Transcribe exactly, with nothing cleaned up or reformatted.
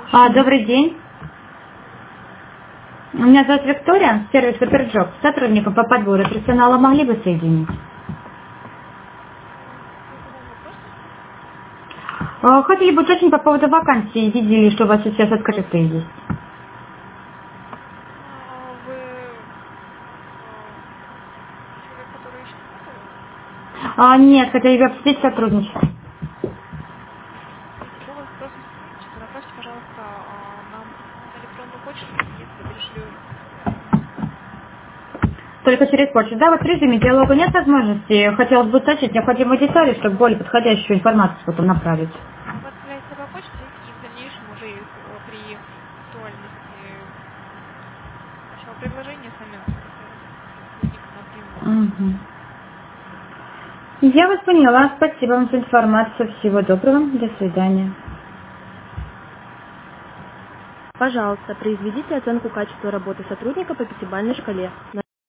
А, добрый день. Меня зовут Виктория, сервис Суперджоb, сотрудником по подбору персонала. Могли бы соединить? Какой по вам вопрос? А, Хотели бы уточнить по поводу вакансии. Видели, что у вас сейчас открытые есть. А, Вы а, человек, который ищет работу? А, нет, хотели бы обсудить сотрудничество. Смотрите, по вопросу сотрудничества направьте, пожалуйста, а, нам письмо на электронную почту, и я перешлю информацию. Только через почту. Да, вот в режиме диалога нет возможности. Хотелось бы уточнить необходимые детали, чтобы более подходящую информацию потом направить. А вы отправляете по почте, и в дальнейшем уже э, при актуальности вашего предложения сами э, сотрудник напрямую Угу. свяжется. Я вас поняла. Спасибо вам за информацию. Всего доброго. До свидания. Пожалуйста, произведите оценку качества работы сотрудника по пятибалльной шкале.